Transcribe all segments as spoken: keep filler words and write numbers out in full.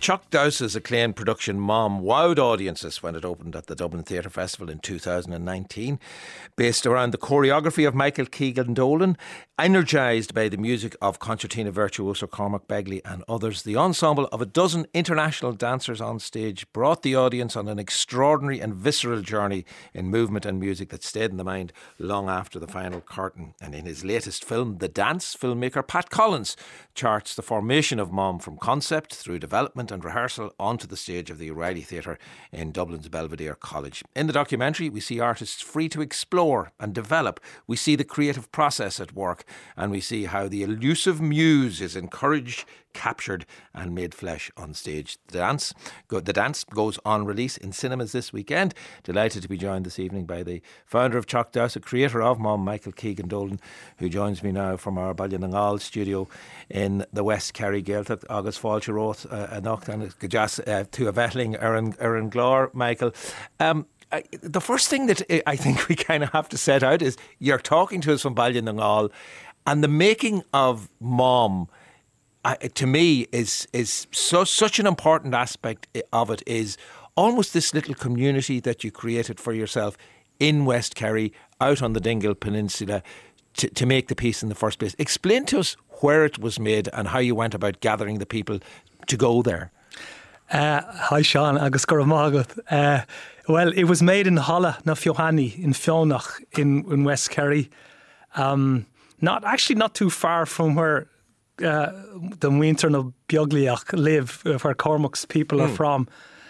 Chuck Dowse's acclaimed production Mom wowed audiences when it opened at the Dublin Theatre Festival in two thousand nineteen. Based around the choreography of Michael Keegan-Dolan, energised by the music of concertina virtuoso Cormac Begley and others, the ensemble of a dozen international dancers on stage brought the audience on an extraordinary and visceral journey in movement and music that stayed in the mind long after the final curtain. And in his latest film, The Dance, filmmaker Pat Collins charts the formation of Mom from concept through development and rehearsal onto the stage of the O'Reilly Theatre in Dublin's Belvedere College. In the documentary, we see artists free to explore and develop. We see the creative process at work, and we see how the elusive muse is encouraged, captured and made flesh on stage. The Dance, go, the dance goes on release in cinemas this weekend. Delighted to be joined this evening by the founder of Chuck Dowse, creator of Mom, Michael Keegan-Dolan, who joins me now from our Ballynangal studio in the West Kerry Gaeltacht. August Fáilte Roth, a knock and a to a vetling Erin Erin Glor, Michael. Um, I, the first thing that I think we kind of have to set out is you're talking to us from Ballynangal, and the making of Mom, uh, to me, is is so such an important aspect of it. Is almost this little community that you created for yourself in West Kerry, out on the Dingle Peninsula, to, to make the piece in the first place. Explain to us where it was made and how you went about gathering the people to go there. Uh, hi Sean, agus go raibh maith agat. Uh Well, it was made in Holla na Fiohanni in Fionach in, in West Kerry. Um, not actually not too far from where uh, the Winter na Biogliach live, uh, where Cormac's people are mm. from.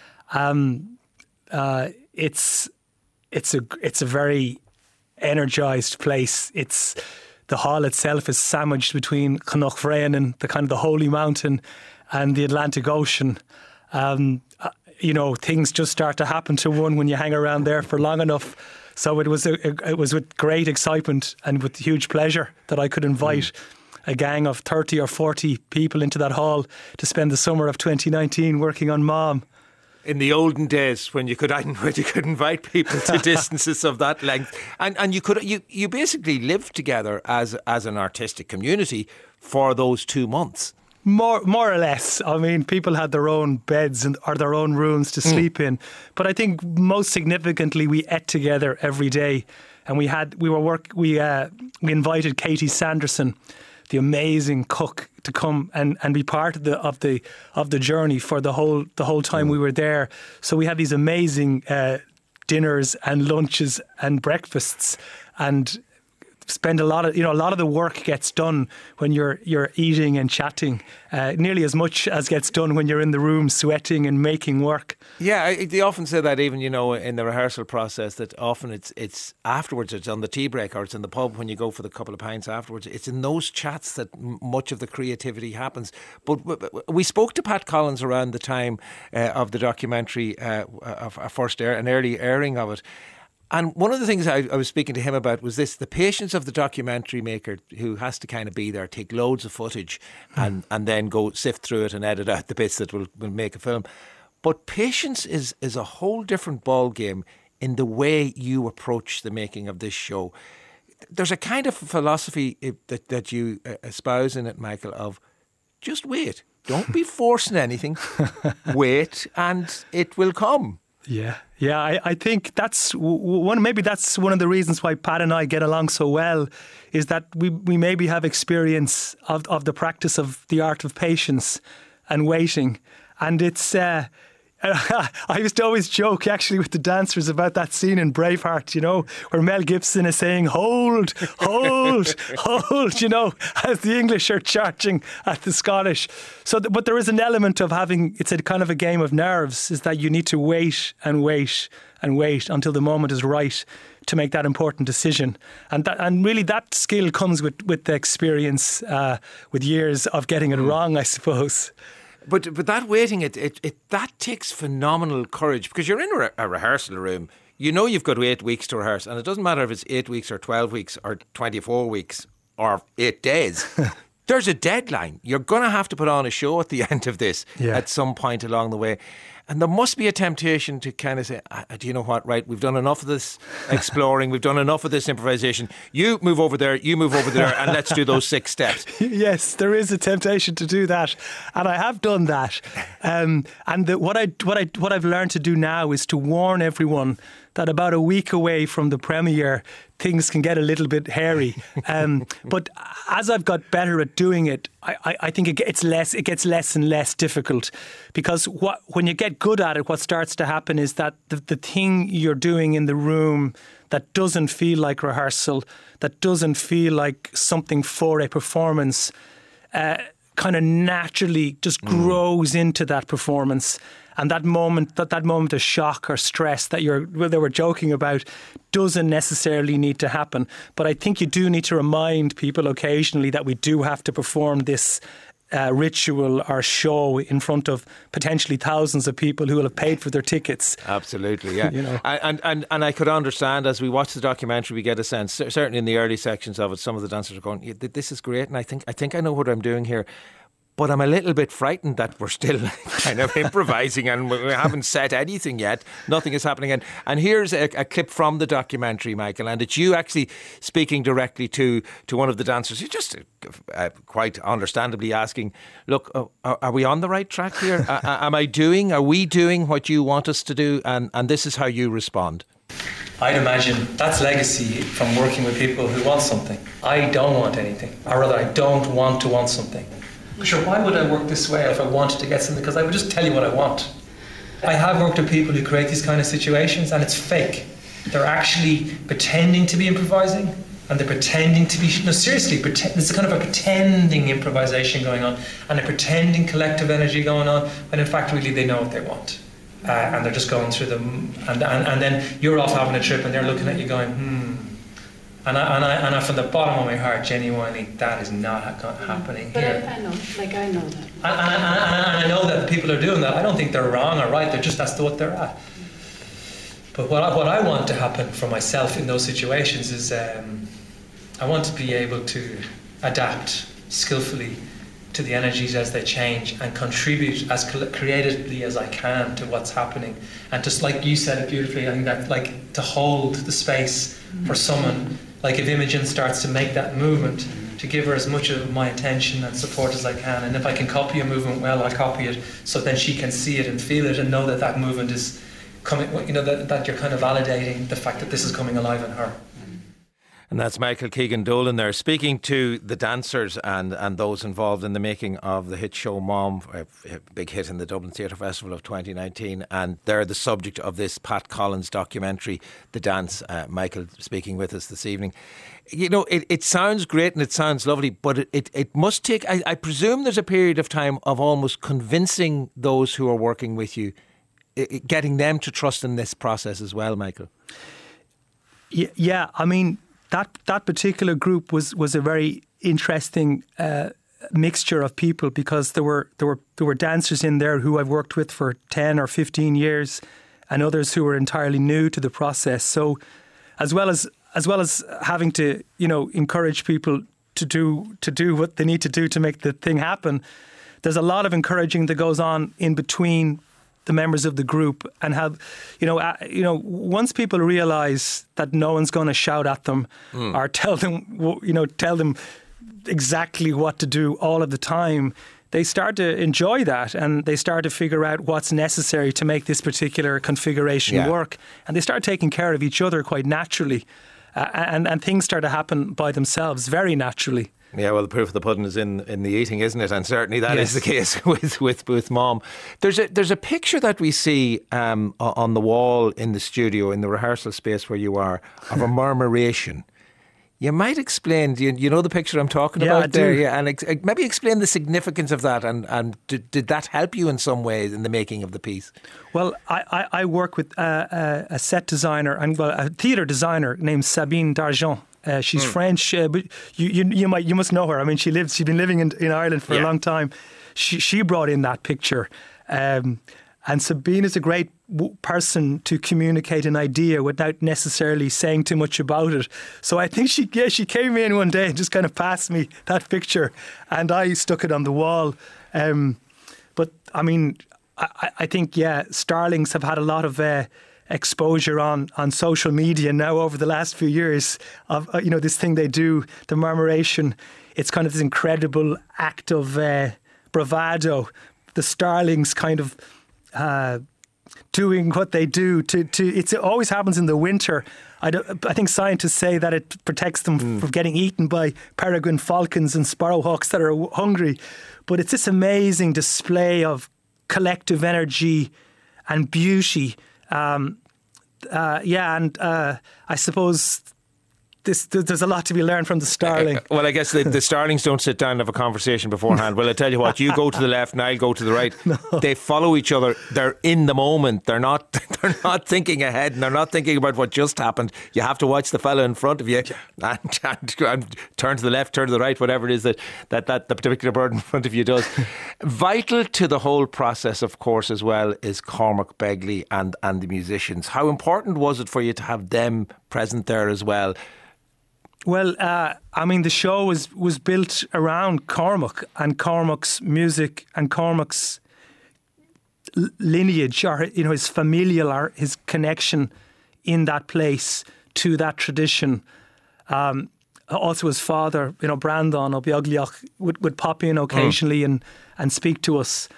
Um, uh, it's it's a it's a very energised place. It's the hall itself is sandwiched between Cnochfrain and the kind of the Holy Mountain and the Atlantic Ocean. Um, you know, things just start to happen to one when you hang around there for long enough. So it was a, it was with great excitement and with huge pleasure that I could invite mm. a gang of thirty or forty people into that hall to spend the summer of twenty nineteen working on Mom. In the olden days, when you could when you could invite people to distances of that length, and and you could you you basically lived together as as an artistic community for those two months. More, more or less. I mean, people had their own beds and or their own rooms to sleep mm. in. But I think most significantly, we ate together every day, and we had we were work we uh, we invited Katie Sanderson, the amazing cook, to come and, and be part of the of the of the journey for the whole the whole time mm. we were there. So we had these amazing uh, dinners and lunches and breakfasts, and spend a lot of, you know, a lot of the work gets done when you're you're eating and chatting, uh, nearly as much as gets done when you're in the room sweating and making work. Yeah, I, they often say that even, you know, in the rehearsal process, that often it's it's afterwards, it's on the tea break or it's in the pub when you go for the couple of pints afterwards. It's in those chats that m- much of the creativity happens. But w- w- we spoke to Pat Collins around the time uh, of the documentary, uh, of a first air, an early airing of it. And one of the things I, I was speaking to him about was this, the patience of the documentary maker who has to kind of be there, take loads of footage and, mm. and then go sift through it and edit out the bits that will, will make a film. But patience is, is a whole different ball game in the way you approach the making of this show. There's a kind of philosophy that, that you espouse in it, Michael, of just wait. Don't be forcing anything. Wait and it will come. Yeah, yeah. I, I think that's one. Maybe that's one of the reasons why Pat and I get along so well, is that we, we maybe have experience of of the practice of the art of patience and waiting, and it's. Uh, I used to always joke actually with the dancers about that scene in Braveheart, you know, where Mel Gibson is saying, hold, hold, hold, you know, as the English are charging at the Scottish. So, th- but there is an element of having, it's a kind of a game of nerves, is that you need to wait and wait and wait until the moment is right to make that important decision. And that, and really that skill comes with, with the experience, uh, with years of getting it mm. wrong, I suppose. But but that waiting, it, it, it that takes phenomenal courage, because you're in a, re- a rehearsal room. You know you've got eight weeks to rehearse, and it doesn't matter if it's eight weeks or twelve weeks or twenty-four weeks or eight days. There's a deadline. You're going to have to put on a show at the end of this yeah. at some point along the way. And there must be a temptation to kind of say, ah, do you know what, right, we've done enough of this exploring, we've done enough of this improvisation. You move over there, you move over there, and let's do those six steps. Yes, there is a temptation to do that. And I have done that. Um, and the, what, I, what, I, what I've learned to do now is to warn everyone that about a week away from the premiere, things can get a little bit hairy. Um, but as I've got better at doing it, I, I, I think it gets less. It gets less and less difficult, because what, when you get good at it, what starts to happen is that the, the thing you're doing in the room that doesn't feel like rehearsal, that doesn't feel like something for a performance, uh, kind of naturally just mm. grows into that performance. And that moment, that, that moment of shock or stress that you're, well, they were joking about, doesn't necessarily need to happen. But I think you do need to remind people occasionally that we do have to perform this uh, ritual or show in front of potentially thousands of people who will have paid for their tickets. Absolutely, yeah. You know. and, and, and I could understand, as we watch the documentary, we get a sense, certainly in the early sections of it, some of the dancers are going, yeah, this is great, and I think I think I know what I'm doing here. But I'm a little bit frightened that we're still kind of improvising and we haven't set anything yet. Nothing is happening. And, and here's a, a clip from the documentary, Michael, and it's you actually speaking directly to, to one of the dancers. You're just uh, quite understandably asking, look, uh, are, are we on the right track here? uh, am I doing, are we doing what you want us to do? And, and this is how you respond. I'd imagine that's legacy from working with people who want something. I don't want anything. Or rather, I don't want to want something. Sure, why would I work this way if I wanted to get something? Because I would just tell you what I want. I have worked with people who create these kind of situations and it's fake. They're actually pretending to be improvising and they're pretending to be... No, seriously, pretend, there's a kind of a pretending improvisation going on and a pretending collective energy going on, when in fact really they know what they want. Uh, and they're just going through them. And, and, and then you're off having a trip and they're looking at you going, hmm... And I, and I, and I, from the bottom of my heart, genuinely, that is not ha- happening but here. But I, I know, like I know that. And, and, and, and I know that the people are doing that. I don't think they're wrong or right. They're just, that's what they're at. But what I, what I want to happen for myself in those situations is um, I want to be able to adapt skillfully to the energies as they change and contribute as creatively as I can to what's happening. And just like you said it beautifully, I think that like to hold the space mm-hmm. for someone. Like if Imogen starts to make that movement, to give her as much of my attention and support as I can. And if I can copy a movement well, I'll copy it so then she can see it and feel it and know that that movement is coming, you know, that, that you're kind of validating the fact that this is coming alive in her. And that's Michael Keegan-Dolan there, speaking to the dancers and, and those involved in the making of the hit show Mom, a big hit in the Dublin Theatre Festival of twenty nineteen. And they're the subject of this Pat Collins documentary, The Dance. Uh, Michael speaking with us this evening. You know, it, it sounds great and it sounds lovely, but it, it, it must take, I, I presume there's a period of time of almost convincing those who are working with you, it, getting them to trust in this process as well, Michael. Yeah, yeah I mean... That that particular group was, was a very interesting uh, mixture of people, because there were there were there were dancers in there who I've worked with for ten or fifteen years, and others who were entirely new to the process. So, as well as as well as having to you know encourage people to do to do what they need to do to make the thing happen, there's a lot of encouraging that goes on in between the members of the group, and have, you know, uh, you know, once people realise that no one's going to shout at them mm. or tell them, you know, tell them exactly what to do all of the time, they start to enjoy that and they start to figure out what's necessary to make this particular configuration yeah. work, and they start taking care of each other quite naturally, uh, and and things start to happen by themselves very naturally. Yeah, well, the proof of the pudding is in, in the eating, isn't it? And certainly that yes. is the case with, with, with Mom. There's a there's a picture that we see um, on the wall in the studio, in the rehearsal space where you are, of a murmuration. You might explain, do you, you know the picture I'm talking yeah, about I there? do. Yeah, and ex- maybe explain the significance of that, and, and did, did that help you in some ways in the making of the piece? Well, I, I, I work with a, a set designer, and well, a theatre designer named Sabine Dargent. Uh, she's mm. French, uh, but you, you you might you must know her. I mean, she lives. She's been living in, in Ireland for yeah. a long time. She she brought in that picture, um, and Sabine is a great w- person to communicate an idea without necessarily saying too much about it. So I think she yeah, she came in one day and just kind of passed me that picture, and I stuck it on the wall. Um, but I mean, I, I think, yeah, Starlings have had a lot of uh, exposure on, on social media now over the last few years of, uh, you know, this thing they do, the Murmuration. It's kind of this incredible act of uh, bravado. The Starlings kind of uh, doing what they do. To, to it's, it always happens in the winter. I, don't, I think scientists say that it protects them mm. from getting eaten by peregrine falcons and sparrowhawks that are hungry. But it's this amazing display of collective energy and beauty. Um, uh, yeah, and uh, I suppose this, there's a lot to be learned from the starling. Uh, well, I guess the, the starlings don't sit down and have a conversation beforehand. Well, I tell you what, you go to the left and I'll go to the right. No. They follow each other. They're in the moment. They're not. They're not thinking ahead, and they're not thinking about what just happened. You have to watch the fella in front of you and, and, and turn to the left, turn to the right, whatever it is that that, that the particular bird in front of you does. Vital to the whole process, of course, as well, is Cormac Begley and and the musicians. How important was it for you to have them present there as well? Well, uh, I mean, the show was, was built around Cormac and Cormac's music and Cormac's l- lineage, or, you know, his familial, or his connection in that place to that tradition. Um, also, his father, you know, Brandon O'Beogliach, would, would pop in occasionally mm. and, and speak to us.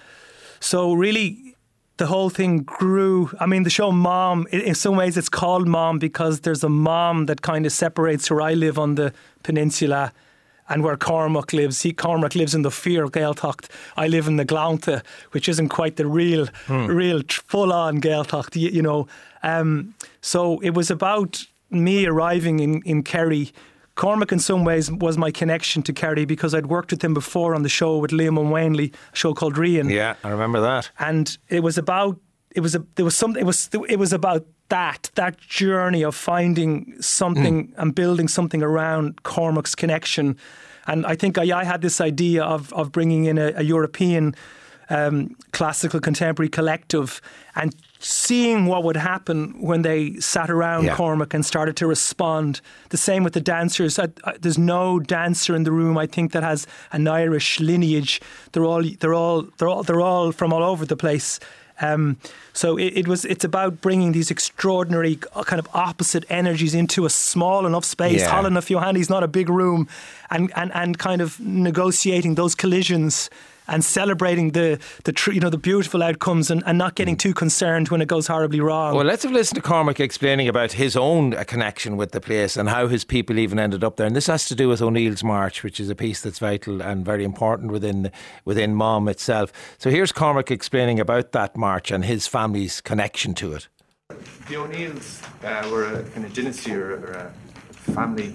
So really, the whole thing grew. I mean, the show Mom, in some ways it's called Mom because there's a mom that kind of separates where I live on the peninsula and where Cormac lives. He, Cormac lives in the Fear Gaeltacht. I live in the Glounta, which isn't quite the real, hmm. real full-on Gaeltacht, you, you know. Um, so it was about me arriving in, in Kerry. Cormac in some ways was my connection to Kerry because I'd worked with him before on the show with Liam O'Wanley, a show called Rian. Yeah, I remember that. And it was about it was a, there was something it was it was about that that journey of finding something mm. and building something around Cormac's connection. And I think I, I had this idea of of bringing in a, a European um, classical contemporary collective and seeing what would happen when they sat around yeah. Cormac and started to respond. The same with the dancers. I, I, there's no dancer in the room, I think, that has an Irish lineage. They're all they're all they're all they're all from all over the place. Um, so it, it was. It's about bringing these extraordinary kind of opposite energies into a small enough space. Yeah. Holland na Fiohanny is not a big room, and and and kind of negotiating those collisions and celebrating the the tr- you know the beautiful outcomes and, and not getting too concerned when it goes horribly wrong. Well, let's have listened to Cormac explaining about his own uh, connection with the place and how his people even ended up there. And this has to do with O'Neill's March, which is a piece that's vital and very important within within Mom itself. So here's Cormac explaining about that march and his family's connection to it. The O'Neills uh, were a kind of dynasty or, or a family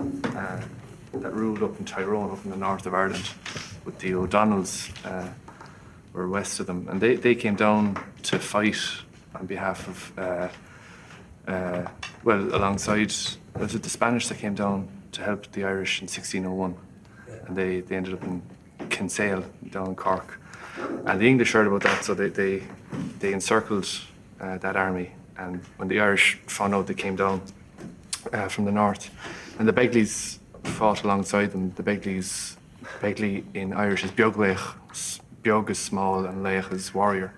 uh, that ruled up in Tyrone, up in the north of Ireland. But the O'Donnells uh, were west of them, and they, they came down to fight on behalf of, uh, uh, well, alongside, was it the Spanish that came down to help the Irish in sixteen oh one, and they, they ended up in Kinsale, down in Cork. And the English heard about that, so they, they, they encircled uh, that army, and when the Irish found out, they came down uh, from the north, and the Begleys fought alongside them. The Begleys Begley in Irish is Beoglech. Beog is small and Leich is warrior.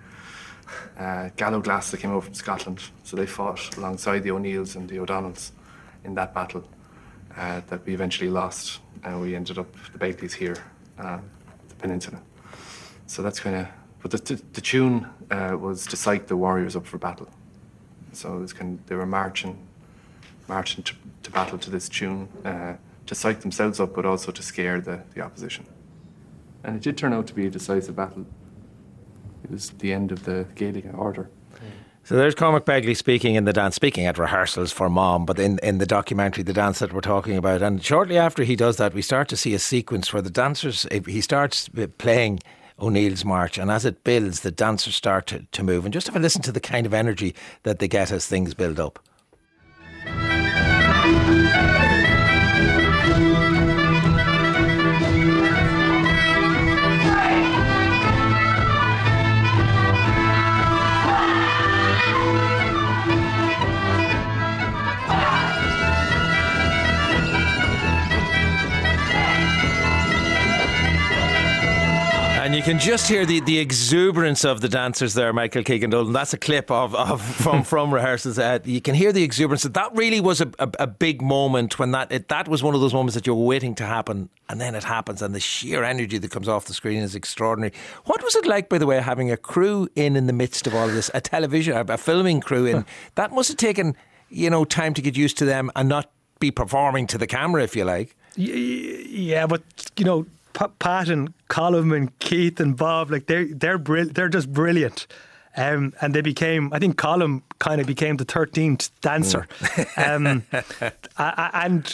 Uh, Gallowglass that came over from Scotland, so they fought alongside the O'Neills and the O'Donnells in that battle uh, that we eventually lost, and we ended up the Begleys here, uh, the peninsula. So that's kind of. But the, the, the tune uh, was to psych the warriors up for battle. So it was kind of, they were marching, marching to, to battle to this tune. Uh, to psych themselves up, but also to scare the, the opposition. And it did turn out to be a decisive battle. It was the end of the Gaelic order. So there's Cormac Begley speaking in the dance, speaking at rehearsals for Mom, but in, in the documentary, the dance that we're talking about. And shortly after he does that, we start to see a sequence where the dancers, he starts playing O'Neill's March, and as it builds, the dancers start to, to move. And just have a listen to the kind of energy that they get as things build up. And you can just hear the, the exuberance of the dancers there, Michael Keegan-Dolan. That's a clip of, of from, from rehearsals. Uh, you can hear the exuberance. That really was a, a, a big moment when that it, that was one of those moments that you're waiting to happen, and then it happens, and the sheer energy that comes off the screen is extraordinary. What was it like, by the way, having a crew in in the midst of all of this, a television, a, a filming crew in? That must have taken, you know, time to get used to them and not be performing to the camera, if you like. Yeah, but, you know, Pat and Colm and Keith and Bob, like they're they're brill- they're just brilliant, um, and they became. I think Colm kind of became the thirteenth dancer, mm. um, and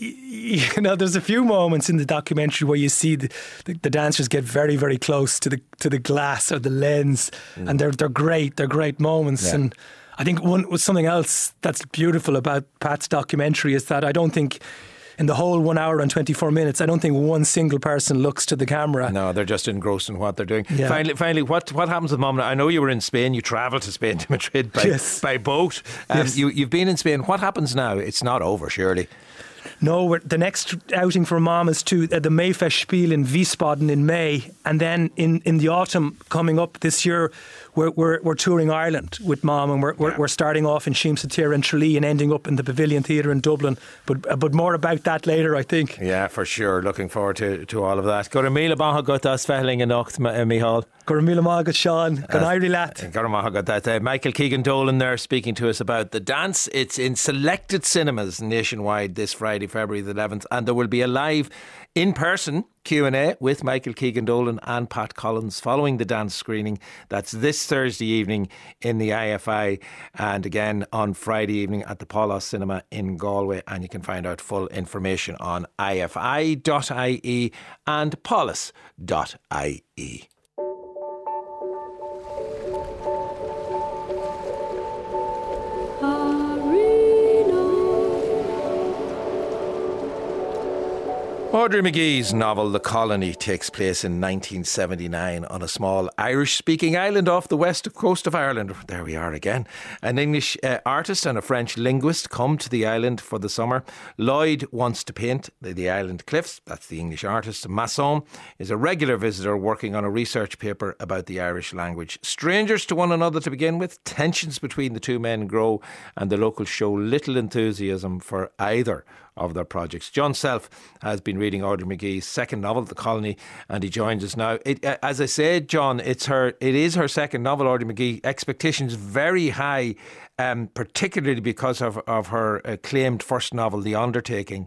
you know, there's a few moments in the documentary where you see the, the, the dancers get very very close to the to the glass or the lens, mm. and they're they're great. They're great moments, yeah. And I think one was something else that's beautiful about Pat's documentary is that I don't think, in the whole one hour and twenty-four minutes, I don't think one single person looks to the camera. No, they're just engrossed in what they're doing. Yeah. Finally, finally, what what happens with Mom? I know you were in Spain. You travelled to Spain, to Madrid by, yes. by boat. Um, yes. you, you've been in Spain. What happens now? It's not over, surely. No, we're, the next outing for Mom is to uh, the Mayfestspiel in Wiesbaden in May, and then in, in the autumn coming up this year, we're we're, we're touring Ireland with Mom, and we're we're, yeah. we're starting off in Sheemsatira and Tralee and ending up in the Pavilion Theatre in Dublin. But uh, but more about that later, I think. Yeah, for sure. Looking forward to, to all of that. Gur míle maith agat as feling in Nacht, Micheál. Gur míle maith agat, Sean. Good night, lad. Gur maith agat that. Uh, Michael Keegan-Dolan there speaking to us about The Dance. It's in selected cinemas nationwide this Friday, February the eleventh, and there will be a live in-person Q and A with Michael Keegan-Dolan and Pat Collins following the dance screening. That's this Thursday evening in the I F I, and again on Friday evening at the Paulus Cinema in Galway. And you can find out full information on I F I dot I E and paulus dot I E. Audrey McGee's novel The Colony takes place in nineteen seventy-nine on a small Irish-speaking island off the west coast of Ireland. There we are again. An English uh, artist and a French linguist come to the island for the summer. Lloyd wants to paint the, the island cliffs. That's the English artist. Masson is a regular visitor working on a research paper about the Irish language. Strangers to one another to begin with, tensions between the two men grow, and the locals show little enthusiasm for either of their projects. John Self has been reading Audrey McGee's second novel, The Colony, and he joins us now. It, uh, as I said, John, it's her. It is her second novel, Audrey McGee. Expectations very high, um, particularly because of, of her acclaimed first novel, The Undertaking.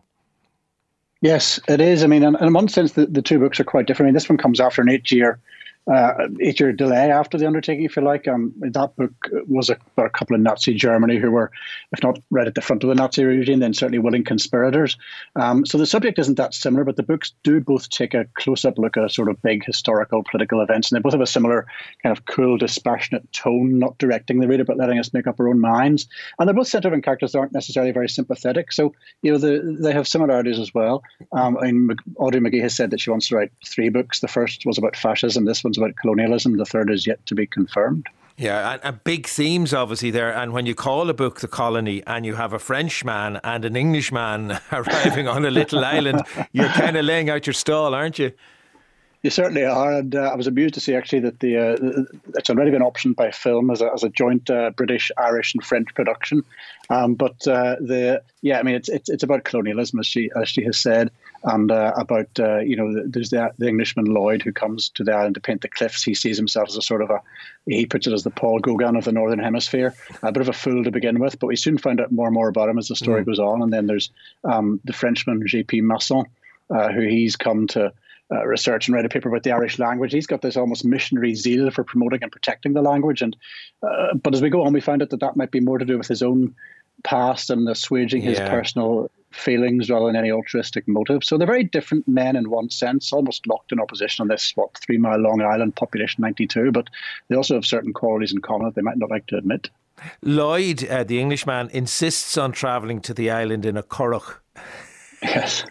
Yes, it is. I mean, in, in one sense, the, the two books are quite different. I mean, this one comes after an eight-year Uh, eight-year delay after The Undertaking, if you like. Um, that book was a, about a couple of Nazi Germany who were, if not right at the front of the Nazi regime, then certainly willing conspirators. Um, so the subject isn't that similar, but the books do both take a close-up look at sort of big historical political events, and they both have a similar kind of cool, dispassionate tone, not directing the reader, but letting us make up our own minds. And they're both centered on characters that aren't necessarily very sympathetic. So, you know, the, they have similarities as well. Um, I mean, Audrey McGee has said that she wants to write three books. The first was about fascism. This one's about colonialism. The third is yet to be confirmed. Yeah, and, and big themes obviously there. And when you call a book The Colony and you have a Frenchman and an Englishman arriving on a little island, you're kind of laying out your stall, aren't you? You certainly are, and uh, I was amused to see actually that the uh, it's already been optioned by film as a, as a joint uh, British, Irish, and French production. Um, but uh, the yeah, I mean it's it's it's about colonialism, as she as she has said, and uh, about uh, you know there's the, the Englishman Lloyd who comes to the island to paint the cliffs. He sees himself as a sort of a he puts it as the Paul Gauguin of the Northern Hemisphere, a bit of a fool to begin with, but we soon find out more and more about him as the story mm. goes on. And then there's um, the Frenchman J P Masson, uh, who he's come to. Uh, research and write a paper about the Irish language. He's got this almost missionary zeal for promoting and protecting the language. And uh, but as we go on, we find out that that might be more to do with his own past and assuaging his yeah. personal feelings rather than any altruistic motive. So they're very different men in one sense, almost locked in opposition on this, what, three mile long island, population ninety-two, but they also have certain qualities in common that they might not like to admit. Lloyd, uh, the Englishman, insists on travelling to the island in a curragh. Yes.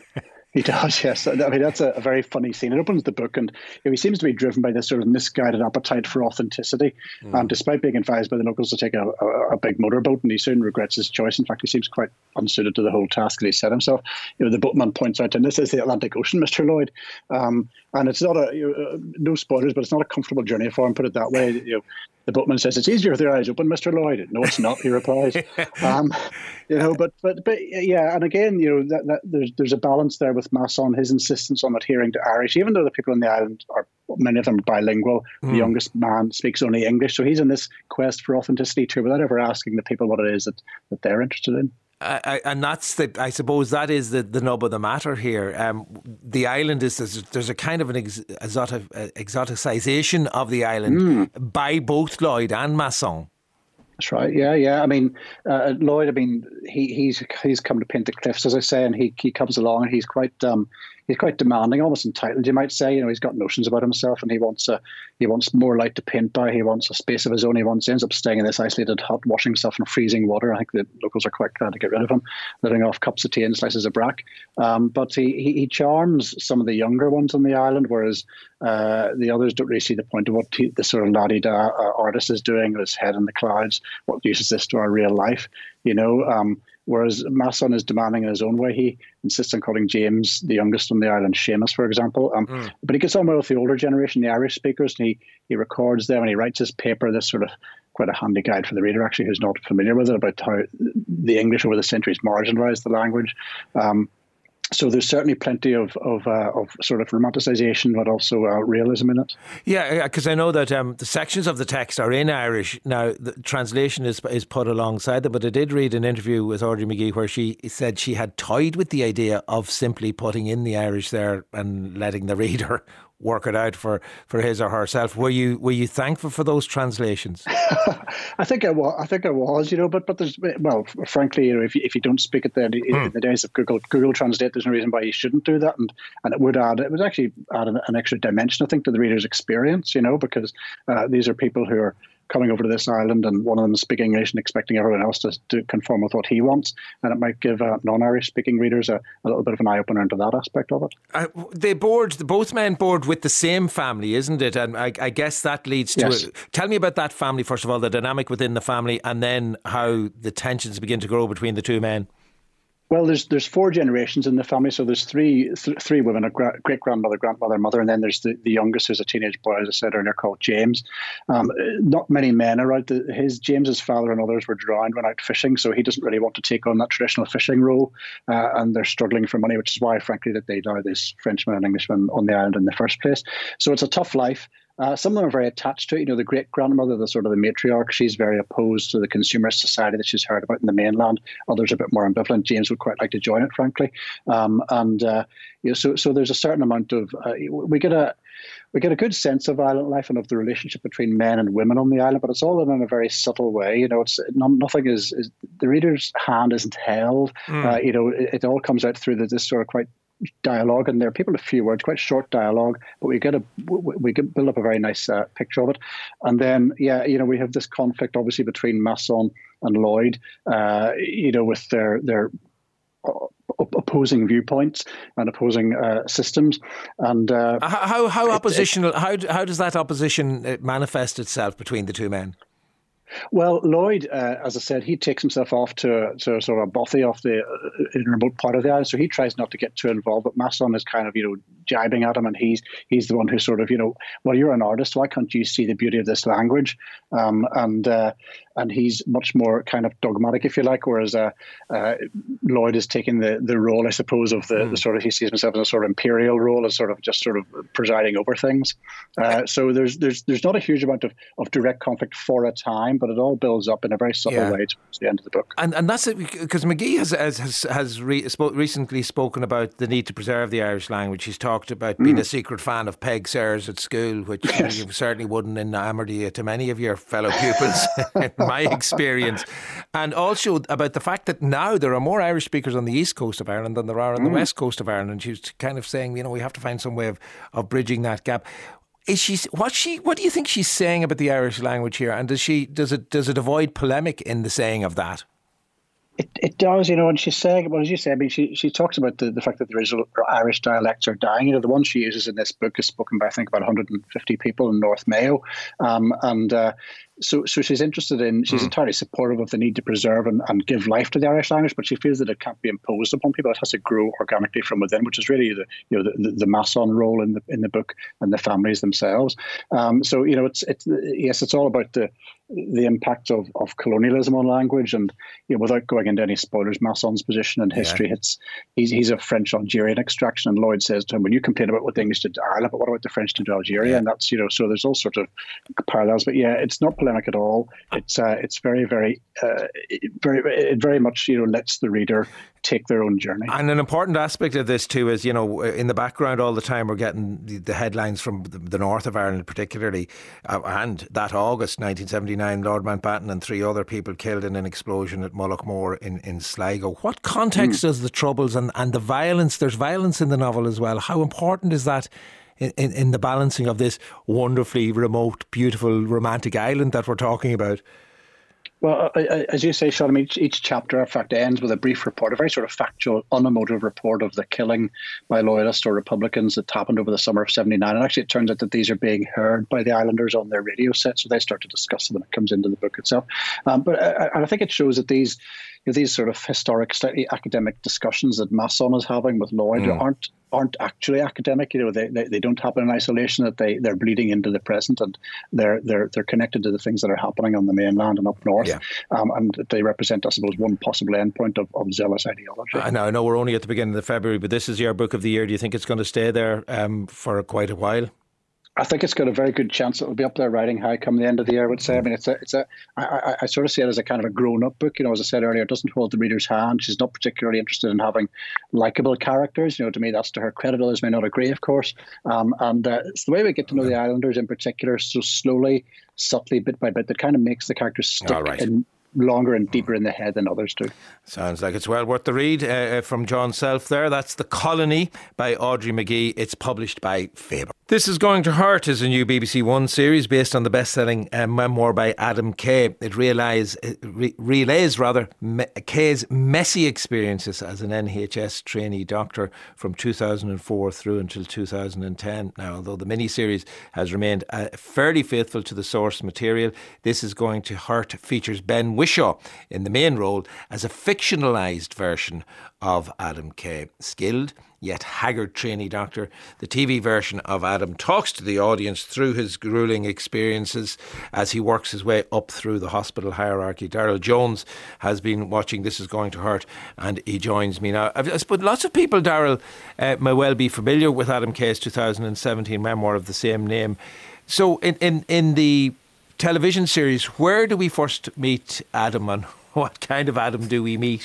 He does, yes. I mean, that's a, a very funny scene. It opens the book, and you know, he seems to be driven by this sort of misguided appetite for authenticity. Mm. And despite being advised by the locals to take a, a, a big motorboat, and he soon regrets his choice. In fact, he seems quite unsuited to the whole task that he set himself. You know, the boatman points out, and this is the Atlantic Ocean, Mister Lloyd. Um, and it's not a, you know, no spoilers, but it's not a comfortable journey for him, put it that way. You know, the boatman says, "It's easier with your eyes open, Mister Lloyd." "No, it's not," he replies. um, you know, but but but yeah, and again, you know, that, that there's there's a balance there with Masson, his insistence on adhering to Irish, even though the people on the island are, many of them are bilingual. Mm. The youngest man speaks only English, so he's in this quest for authenticity too, without ever asking the people what it is that, that they're interested in. I, and that's the, I suppose that is the, the nub of the matter here. Um, the island is, there's, there's a kind of an ex, exotic, uh, exoticization of the island mm. by both Lloyd and Masson. That's right. Yeah, yeah. I mean, uh, Lloyd. I mean, he he's he's come to paint the cliffs, as I say, and he he comes along and he's quite um he's quite demanding, almost entitled, you might say. You know, he's got notions about himself, and he wants a he wants more light to paint by. He wants a space of his own. He wants ends up staying in this isolated hut, washing himself in freezing water. I think the locals are quite glad to get rid of him, living off cups of tea and slices of brack. Um, but he, he he charms some of the younger ones on the island, whereas uh, the others don't really see the point of what he, the sort of la-di-da uh, artist is doing with his head in the clouds. What use is this to our real life? You know. Um, Whereas Masson is demanding in his own way. He insists on calling James, the youngest on the island, Seamus, for example. Um, mm. But he gets on well with the older generation, the Irish speakers, and he, he records them and he writes his paper, this sort of quite a handy guide for the reader, actually, who's not familiar with it, about how the English over the centuries marginalised the language. Um, So there's certainly plenty of of, uh, of sort of romanticisation, but also uh, realism in it. Yeah, because I know that um, the sections of the text are in Irish. Now, the translation is is put alongside them, but I did read an interview with Audrey McGee where she said she had toyed with the idea of simply putting in the Irish there and letting the reader work it out for, for his or herself. Were you were you thankful for those translations? I think I was. I think I was. You know, but but there's well, frankly, you know, if you, if you don't speak it, then mm. in the days of Google Google Translate, there's no reason why you shouldn't do that, and and it would add it would actually add an, an extra dimension, I think, to the reader's experience. You know, because uh, these are people who are coming over to this island, and one of them speak English and expecting everyone else to, to conform with what he wants, and it might give uh, non-Irish speaking readers a, a little bit of an eye-opener into that aspect of it. Uh, they board, both men board with the same family, isn't it? And I, I guess that leads to yes. a, tell me about that family, first of all, the dynamic within the family, and then how the tensions begin to grow between the two men. Well, there's there's four generations in the family, so there's three th- three women, a gra- great grandmother, grandmother, mother, and then there's the, the youngest, who's a teenage boy, as I said earlier, called James. Um, not many men are out. The, his James's father and others were drowned when out fishing, so he doesn't really want to take on that traditional fishing role, uh, and they're struggling for money, which is why, frankly, that they allow this Frenchman and Englishman on the island in the first place. So it's a tough life. Uh, some of them are very attached to it. You know, the great-grandmother, the sort of the matriarch, she's very opposed to the consumerist society that she's heard about in the mainland. Others are a bit more ambivalent. James would quite like to join it, frankly. Um, and, uh, you know, so so there's a certain amount of... Uh, we get a we get a good sense of island life and of the relationship between men and women on the island, but it's all done in a very subtle way. You know, it's not, nothing is, is... The reader's hand isn't held. Mm. Uh, you know, it, it all comes out through the, this sort of quite... dialogue, and there are people a few words, quite short dialogue, but we get a we get build up a very nice uh, picture of it. And then yeah, you know, we have this conflict obviously between Masson and Lloyd, uh, you know, with their their opposing viewpoints and opposing uh, systems. And uh, how how oppositional? It, it, how how does that opposition manifest itself between the two men? Well, Lloyd, uh, as I said, he takes himself off to, to sort of bothy off the uh, in a remote part of the island, so he tries not to get too involved. But Masson is kind of, you know, jibing at him, and he's he's the one who sort of, you know, well, you're an artist, why can't you see the beauty of this language? Um, and uh, and he's much more kind of dogmatic, if you like, whereas uh, uh, Lloyd is taking the the role, I suppose, of the, mm. the sort of, he sees himself as a sort of imperial role, as sort of just sort of presiding over things. Uh, so there's there's there's not a huge amount of, of direct conflict for a time, but it all builds up in a very subtle yeah. way towards the end of the book. And and that's it, because McGee has has has, has re, spoke, recently spoken about the need to preserve the Irish language. He's talked about being mm. a secret fan of Peg Sayers at school, which yes. you certainly wouldn't enamour you to many of your fellow pupils, in my experience. And also about the fact that now there are more Irish speakers on the east coast of Ireland than there are on mm. the west coast of Ireland. And she's kind of saying, you know, we have to find some way of, of bridging that gap. Is she what she what do you think she's saying about the Irish language here, and does she does it does it avoid polemic in the saying of that? It it does, you know, and she's saying, well, as you say, I mean, she she talks about the, the fact that the original Irish dialects are dying. You know, the one she uses in this book is spoken by, I think, about one hundred fifty people in North Mayo. Um, and uh, so so she's interested in, she's mm. entirely supportive of the need to preserve and, and give life to the Irish language, but she feels that it can't be imposed upon people. It has to grow organically from within, which is really the, you know, the, the, the Mason role in the in the book and the families themselves. Um, so, you know, it's, it's yes, it's all about the the impact of, of colonialism on language. And, you know, without going into any spoilers, Masson's position in history, yeah. it's he's he's of French Algerian extraction, and Lloyd says to him, when you complain about what the English did to Ireland, but what about the French did to Algeria? Yeah. And that's, you know, so there's all sorts of parallels. But yeah, it's not polemic at all. It's uh, it's very, very, uh, very, it very much, you know, lets the reader take their own journey. And an important aspect of this too is, you know, in the background all the time we're getting the, the headlines from the, the north of Ireland particularly, uh, and that August nineteen seventy-nine, Lord Mountbatten and three other people killed in an explosion at Mullaghmore in, in Sligo. What context mm. does the Troubles and, and the violence, there's violence in the novel as well, how important is that in, in, in the balancing of this wonderfully remote, beautiful, romantic island that we're talking about? Well, as you say, Sean, I mean, each, each chapter, in fact, ends with a brief report, a very sort of factual, unemotive report of the killing by Loyalists or Republicans that happened over the summer of seventy-nine. And actually, it turns out that these are being heard by the Islanders on their radio set, so they start to discuss them when it comes into the book itself. Um, but uh, and I think it shows that these you know, these sort of historic, slightly academic discussions that Masson is having with Lloyd mm. aren't aren't actually academic. You know, they, they they don't happen in isolation. That they they're bleeding into the present, and they're they're they're connected to the things that are happening on the mainland and up north. Yeah. Um, and they represent, I suppose, one possible endpoint of, of zealous ideology. I know, I know we're only at the beginning of February, but this is your book of the year. Do you think it's going to stay there um, for quite a while? I think it's got a very good chance it will be up there riding high come the end of the year, I would say. I mean, it's a, it's a, I, I, I sort of see it as a kind of a grown-up book. You know, as I said earlier, it doesn't hold the reader's hand. She's not particularly interested in having likable characters. You know, to me, that's to her credit. Others may not agree, of course. Um, and uh, it's the way we get to know the Islanders in particular, so slowly, subtly, bit by bit, that kind of makes the characters stick All right. in longer and deeper in the head than others do. Sounds like it's well worth the read uh, from John Self there. That's The Colony by Audrey McGee. It's published by Faber. This Is Going to Hurt is a new B B C One series based on the best-selling uh, memoir by Adam Kay. It relays, it re- relays rather, me- Kay's messy experiences as an N H S trainee doctor from two thousand four through until two thousand ten. Now, although the miniseries has remained uh, fairly faithful to the source material, This Is Going to Hurt features Ben Whishaw in the main role as a fictionalised version of Adam Kay. Skilled yet haggard trainee doctor, the T V version of Adam talks to the audience through his gruelling experiences as he works his way up through the hospital hierarchy. Daryl Jones has been watching This Is Going to Hurt and he joins me now. I suppose lots of people, Daryl, uh, may well be familiar with Adam Kay's two thousand seventeen memoir of the same name. So in, in, in the television series, where do we first meet Adam and what kind of Adam do we meet?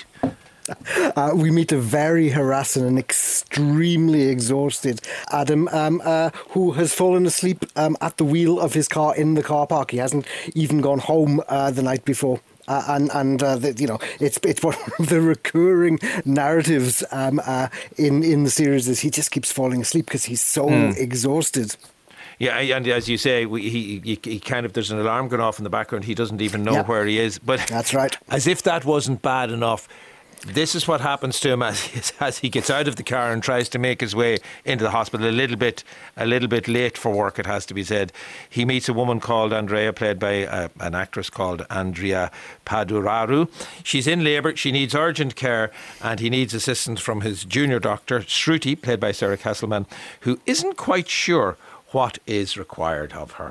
Uh, we meet a very harassing and extremely exhausted Adam um, uh, who has fallen asleep um, at the wheel of his car in the car park. He hasn't even gone home uh, the night before. Uh, and and uh, the, you know it's it's one of the recurring narratives um, uh, in in the series is he just keeps falling asleep because he's so mm. exhausted. Yeah, and as you say, we, he, he he kind of there's an alarm going off in the background. He doesn't even know yep. where he is. But that's right. As if that wasn't bad enough. This is what happens to him as, as he gets out of the car and tries to make his way into the hospital. A little bit, a little bit late for work, it has to be said. He meets a woman called Andrea, played by uh, an actress called Andrea Paduraru. She's in labour. She needs urgent care, and he needs assistance from his junior doctor, Shruti, played by Sarah Kesselman, who isn't quite sure what is required of her.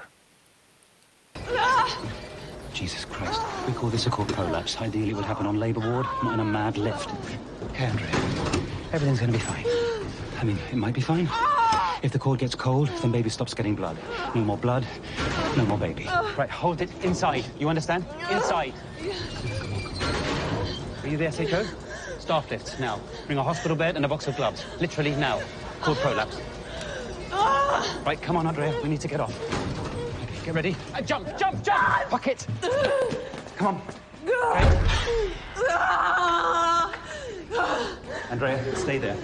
Jesus Christ. We call this a cord prolapse. Ideally it would happen on labour ward, not in a mad lift. Okay, Andrea. Everything's going to be fine. I mean, it might be fine. If the cord gets cold, then baby stops getting blood. No more blood, no more baby. Right, hold it inside. You understand? Inside. Come on, come on. Are you the S H O? Staff lifts, now. Bring a hospital bed and a box of gloves. Literally now. Cord prolapse. Right, come on, Andrea. We need to get off. Get ready. Uh, jump, jump, jump! Fuck it! Come on. Okay. Andrea, stay there.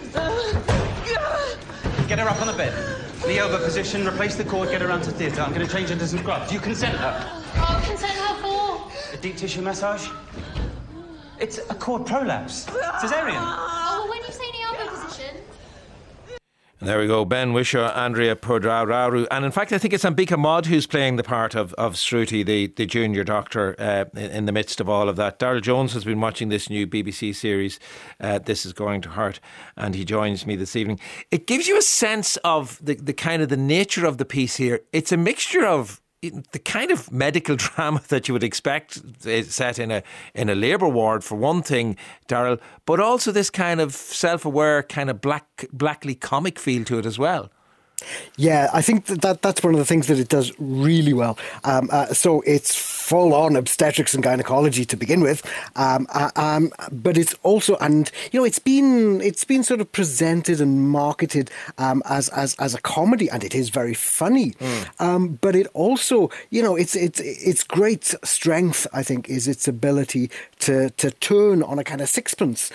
Get her up on the bed. Knee over position, replace the cord, get her around to theatre. I'm going to change into some gloves. You consent her. Oh, consent her for? A deep tissue massage? It's a cord prolapse. Cesarean. Oh, well, when you say in the elbow position... And there we go, Ben Whishaw, Andrea Podrararu. And in fact, I think it's Ambika Mod who's playing the part of, of Shruti, the, the junior doctor, uh, in, in the midst of all of that. Darryl Jones has been watching this new B B C series, uh, This Is Going to Hurt, and he joins me this evening. It gives you a sense of the, the kind of the nature of the piece here. It's a mixture of the kind of medical drama that you would expect set in a in a labour ward, for one thing, Darryl, but also this kind of self-aware, kind of black, blackly comic feel to it as well. Yeah, I think that, that that's one of the things that it does really well. Um, uh, so it's full on obstetrics and gynecology to begin with, um, uh, um, but it's also, and you know, it's been it's been sort of presented and marketed um, as as as a comedy, and it is very funny. Mm. Um, but it also, you know, it's it's its great strength, I think, is its ability to to turn on a kind of sixpence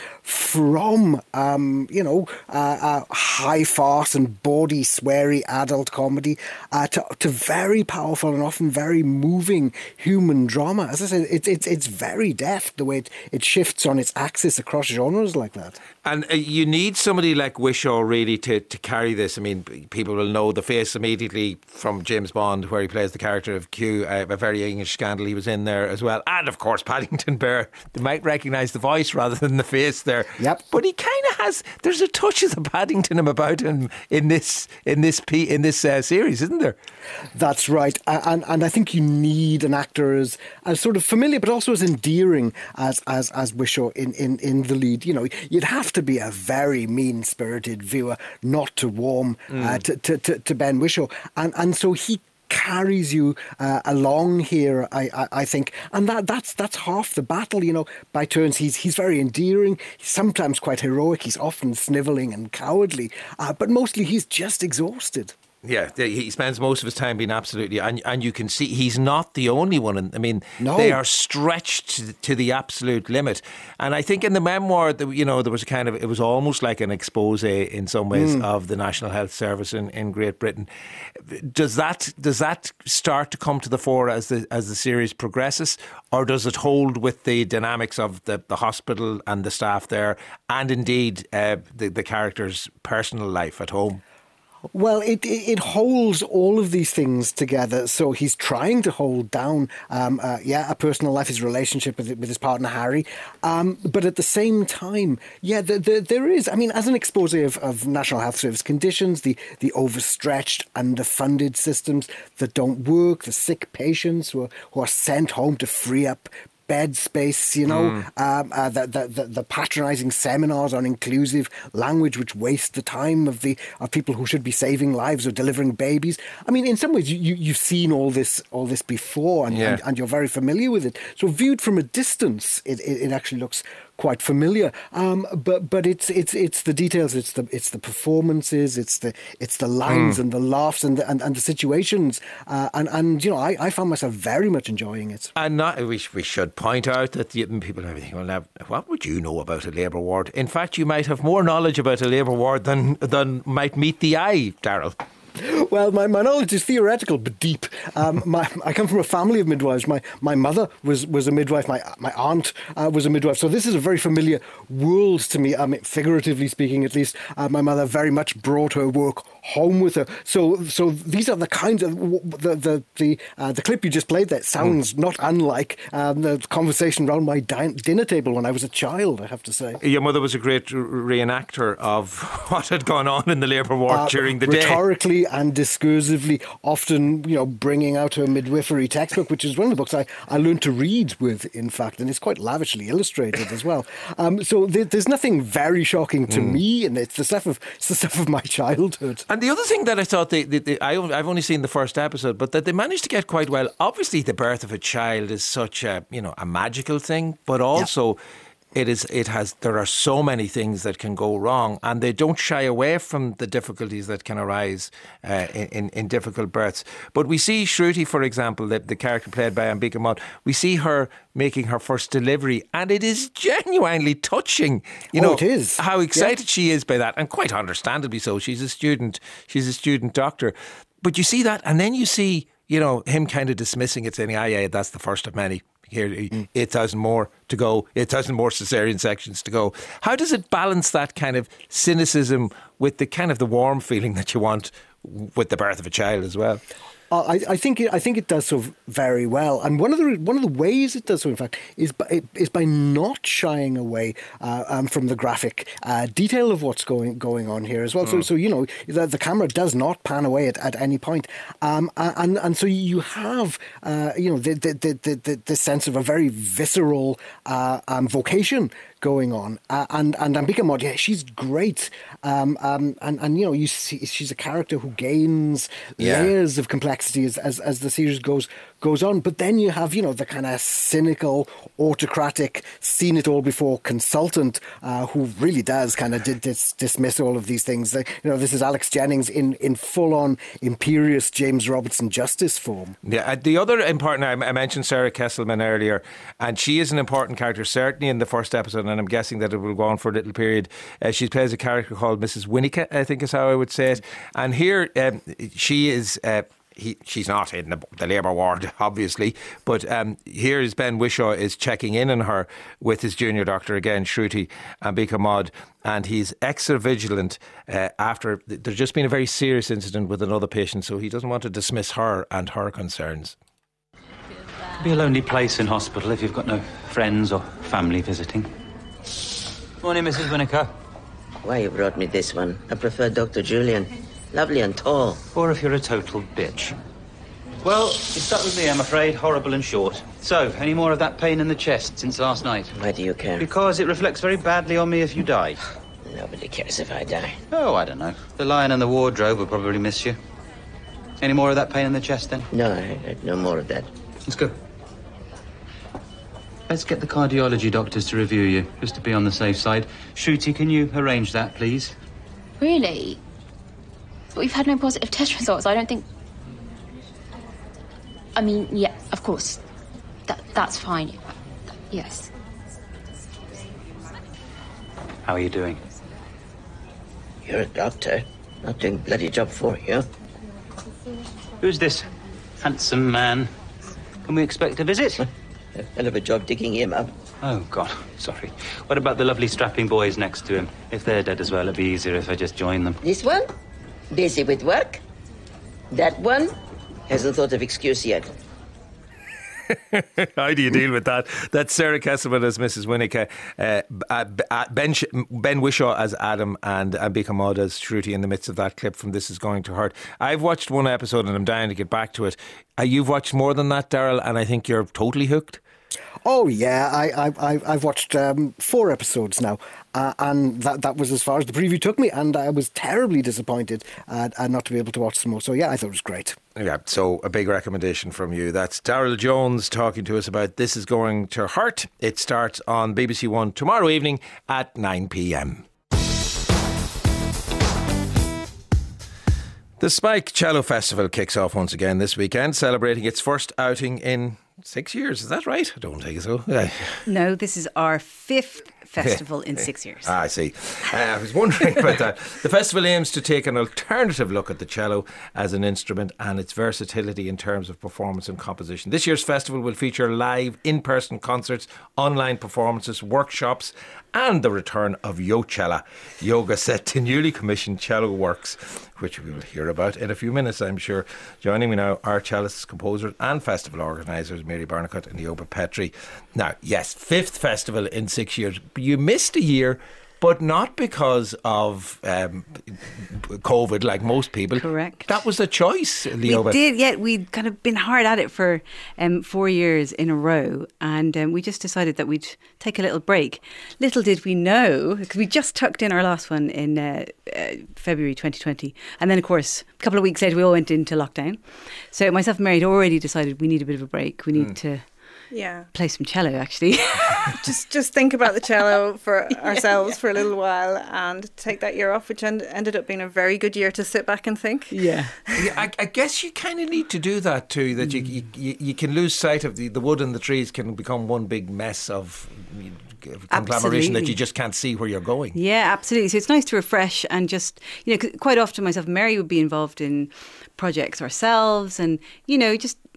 from um, you know uh, uh, high farce and bawdy swear. Very adult comedy uh, to, to very powerful and often very moving human drama. As I said, it's it's it's very deft the way it, it shifts on its axis across genres like that. And uh, you need somebody like Whishaw really to, to carry this. I mean, people will know the face immediately from James Bond, where he plays the character of Q, uh, a very English scandal. He was in there as well. And of course, Paddington Bear. They might recognise the voice rather than the face there. Yep. But he kind of has, there's a touch of the Paddington about him in this in this in this uh, series, isn't there? That's right. And and I think you need an actor as, as sort of familiar, but also as endearing as as, as Whishaw in, in, in the lead. You know, you'd have to be a very mean-spirited viewer not to warm mm. uh, to, to, to, to Ben Whishaw. And, and so he carries you uh, along here, I, I, I think, and that that's that's half the battle. You know, by turns he's he's very endearing, he's sometimes quite heroic, he's often snivelling and cowardly, uh, but mostly he's just exhausted. Yeah, he spends most of his time being absolutely, and and you can see he's not the only one. And I mean, no. They are stretched to the absolute limit. And I think in the memoir, you know, there was a kind of, it was almost like an expose in some ways mm. of the National Health Service in, in Great Britain. Does that does that start to come to the fore as the as the series progresses, or does it hold with the dynamics of the, the hospital and the staff there, and indeed uh, the the character's personal life at home? Well, it, it it holds all of these things together. So he's trying to hold down, um, uh, yeah, a personal life, his relationship with, with his partner Harry, um, but at the same time, yeah, the, the, there is. I mean, as an expose of, of National Health Service conditions, the the overstretched, underfunded systems that don't work, the sick patients who are, who are sent home to free up bed space, you know, mm. um, uh, the, the, the, the patronising seminars on inclusive language which waste the time of the of people who should be saving lives or delivering babies. I mean, in some ways, you, you, you've seen all this all this before, and, yeah. and, and you're very familiar with it. So viewed from a distance, it, it, it actually looks quite familiar, um, but but it's it's it's the details, it's the it's the performances, it's the it's the lines mm. and the laughs and the, and, and the situations, uh, and and you know I, I found myself very much enjoying it. And not, we we should point out that the, people have everything. Well, now, what would you know about a labour ward? In fact, you might have more knowledge about a labour ward than than might meet the eye, Darryl. Well, my, my knowledge is theoretical but deep. Um, my, I come from a family of midwives. My my mother was, was a midwife. My my aunt uh, was a midwife. So this is a very familiar world to me. I mean, figuratively speaking, at least, uh, my mother very much brought her work home with her. So so these are the kinds of the the the, uh, the clip you just played. That sounds mm. not unlike um, the conversation around my din- dinner table when I was a child, I have to say. Your mother was a great reenactor of what had gone on in the labour ward uh, during the rhetorically day. Rhetorically and discursively, often, you know, bringing out her midwifery textbook, which is one of the books I, I learned to read with, in fact, and it's quite lavishly illustrated as well. Um, so th- there's nothing very shocking to mm. me, and it's the stuff of it's the stuff of my childhood. And the other thing that I thought they, they, they I, I've only seen the first episode, but that they managed to get quite well. Obviously, the birth of a child is such a you know a magical thing, but also. Yeah. It is. It has. There are so many things that can go wrong, and they don't shy away from the difficulties that can arise uh, in, in difficult births. But we see Shruti, for example, the, the character played by Ambika Mod. We see her making her first delivery, and it is genuinely touching. You oh, know, it is. How excited yeah. she is by that, and quite understandably so. She's a student. She's a student doctor. But you see that, and then you see. You know, him kind of dismissing it, saying, ah, yeah, that's the first of many. Here, mm. eight thousand more to go, eight thousand more cesarean sections to go. How does it balance that kind of cynicism with the kind of the warm feeling that you want with the birth of a child as well? Uh, I, I think it, I think it does so very well, and one of the one of the ways it does so, in fact, is by, is by not shying away uh, um, from the graphic uh, detail of what's going going on here as well. Mm. So, so you know, the, the camera does not pan away at, at any point, um, and and so you have uh, you know the the, the the the sense of a very visceral uh, um, vocation going on, uh, and and Ambika Mod, yeah, she's great, um, um, and and you know, you see she's a character who gains yeah. layers of complexity as, as as the series goes goes on. But then you have, you know, the kind of cynical, autocratic, seen it all before consultant uh, who really does kind of d- dis- dismiss all of these things. Like, you know, this is Alex Jennings in in full on imperious James Robertson Justice form. Yeah, uh, the other important, I, I mentioned Sarah Kesselman earlier, and she is an important character certainly in the first episode. And I'm guessing that it will go on for a little period. Uh, she plays a character called Missus Winnicott, I think is how I would say it. And here um, she is... Uh, He, she's not in the, the labour ward, obviously, but um, here is Ben Whishaw is checking in on her with his junior doctor again, Shruti Ambika Mod, and he's extra vigilant uh, after there's just been a very serious incident with another patient, so he doesn't want to dismiss her and her concerns. It'll be a lonely place in hospital if you've got no friends or family visiting. Morning, Missus Winnicott. Why you brought me this one? I prefer Doctor Julian. Lovely and tall. Or if you're a total bitch. Well, you're stuck with me, I'm afraid. Horrible and short. So, any more of that pain in the chest since last night? Why do you care? Because it reflects very badly on me if you die. Nobody cares if I die. Oh, I don't know. The lion and the wardrobe will probably miss you. Any more of that pain in the chest, then? No, I, I, no more of that. Let's go. Let's get the cardiology doctors to review you, just to be on the safe side. Shruti, can you arrange that, please? Really? But we've had no positive test results. I don't think... I mean, yeah, of course. That That's fine. Yes. How are you doing? You're a doctor. Not doing a bloody job for you. Who's this handsome man? Can we expect a visit? A hell of a job digging him up. Oh, God, sorry. What about the lovely strapping boys next to him? If they're dead as well, it'd be easier if I just joined them. This one? Busy with work? That one? Hasn't thought of excuse yet. How do you deal with that? That's Sarah Kesselman as Missus Winnicott, uh, uh, Ben, Ben Whishaw as Adam, and Ambika Mod as Shruti in the midst of that clip from This Is Going to Hurt. I've watched one episode and I'm dying to get back to it. Uh, you've watched more than that, Daryl, and I think you're totally hooked. Oh yeah, I, I, I've watched um, four episodes now, uh, and that that was as far as the preview took me, and I was terribly disappointed uh, not to be able to watch some more. So yeah, I thought it was great. Yeah, so a big recommendation from you. That's Daryl Jones talking to us about This Is Going to Hurt. It starts on B B C One tomorrow evening at nine p.m. The Spike Cello Festival kicks off once again this weekend, celebrating its first outing in six years. Is that right? I don't think so. No, this is our fifth festival in six years. Ah, I see. Uh, I was wondering about that. The festival aims to take an alternative look at the cello as an instrument and its versatility in terms of performance and composition. This year's festival will feature live, in-person concerts, online performances, workshops, and the return of Yocella, yoga set to newly commissioned cello works, which we will hear about in a few minutes, I'm sure. Joining me now are cellists, composers and festival organisers Mary Barnicott and Yoba Petri. Now, yes, fifth festival in six years. You missed a year, but not because of um, COVID, like most people. Correct. That was a choice, Leoba. We did, yeah. We'd kind of been hard at it for um, four years in a row, and um, we just decided that we'd take a little break. Little did we know, because we just tucked in our last one in uh, uh, February twenty twenty, and then, of course, a couple of weeks later, we all went into lockdown. So myself and Mary had already decided we need a bit of a break. We need mm. to... Yeah, play some cello actually. just just think about the cello for ourselves yeah. for a little while and take that year off, which end, ended up being a very good year to sit back and think. Yeah, yeah I, I guess you kind of need to do that too. That mm. you, you you can lose sight of the the wood and the trees can become one big mess of conglomeration absolutely. That you just can't see where you're going. Yeah, absolutely. So it's nice to refresh and just, you know, quite often myself and Mary would be involved in projects ourselves, and you know, just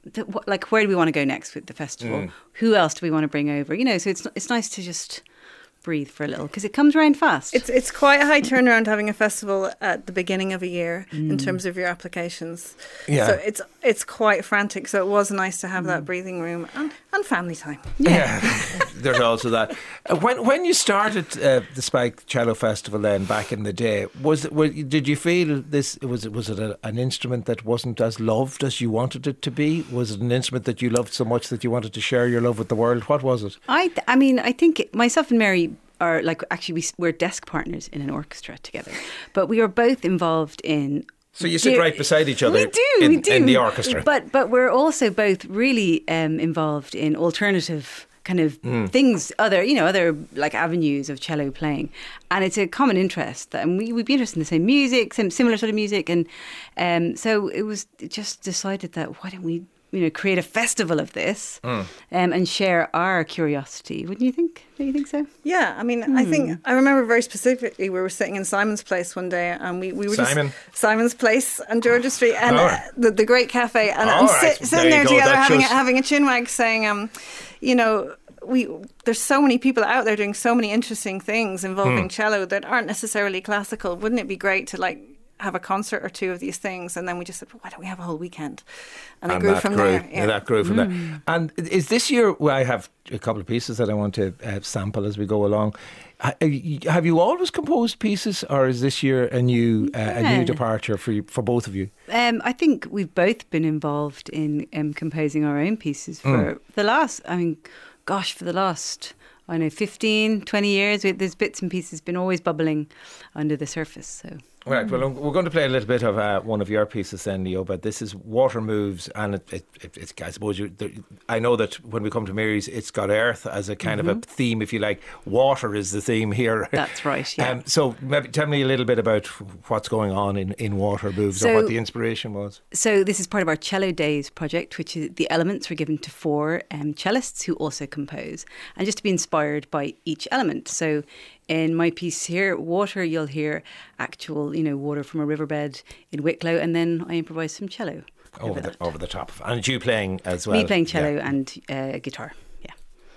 the, what, like, where do we want to go next with the festival? Mm. Who else do we want to bring over? You know, so it's it's nice to just breathe for a little because it comes around fast. It's it's quite a high turnaround having a festival at the beginning of a year Mm. in terms of your applications. Yeah. So it's it's quite frantic. So it was nice to have that breathing room and, and family time. Yeah, there's also that. Uh, When when you started uh, the Spike Cello Festival then back in the day, was it, were, did you feel this was it was it a, an instrument that wasn't as loved as you wanted it to be? Was it an instrument that you loved so much that you wanted to share your love with the world? What was it? I th- I mean, I think it, myself and Mary are like actually we, s- we're desk partners in an orchestra together, but we are both involved in. So you sit Dear- right beside each other We do, in, we do. in the orchestra. But but we're also both really um, involved in alternative kind of Mm. things, other you know other like avenues of cello playing, and it's a common interest. That, and we would be interested in the same music, same similar sort of music, and um, so it was just decided that why don't we you know create a festival of this Mm. um, and share our curiosity? Wouldn't you think? Do you think so? Yeah, I mean, I think I remember very specifically we were sitting in Simon's Place one day, and we, we were Simon. just Simon's Place on Georgia Street, and Oh. uh, the the great cafe, and, All and right, sit, sitting there there you go, together that having a, shows- having a chinwag, saying, um, you know. We there's so many people out there doing so many interesting things involving Hmm. cello that aren't necessarily classical. Wouldn't it be great to like have a concert or two of these things? And then we just said, well, why don't we have a whole weekend? And, it grew that from grew, there. yeah, that grew from there. And is this year? Well, I have a couple of pieces that I want to uh, sample as we go along. Ha- Have you always composed pieces, or is this year a new uh, a Yeah. new departure for you, for both of you? Um, I think we've both been involved in um, composing our own pieces for Mm. the last, I mean, gosh, for the last, I don't know, fifteen, twenty years. We- There's bits and pieces been always bubbling under the surface. So Right, well, we're going to play a little bit of uh, one of your pieces then, Leo, but this is Water Moves, and it, it, it, it's, I suppose, you, there, I know that when we come to Mary's, it's got earth as a kind of a theme, if you like. Water is the theme here. That's right, yeah. Um, so maybe tell me a little bit about what's going on in, in Water Moves, or So- what the inspiration was. So this is part of our Cello Days project, which is the elements were given to four um, cellists who also compose, and just to be inspired by each element. So in my piece here, water, you'll hear actual, you know, water from a riverbed in Wicklow, and then I improvise some cello Over the, over the top of, and you playing as well. Me playing cello Yeah. and uh, guitar. Yeah.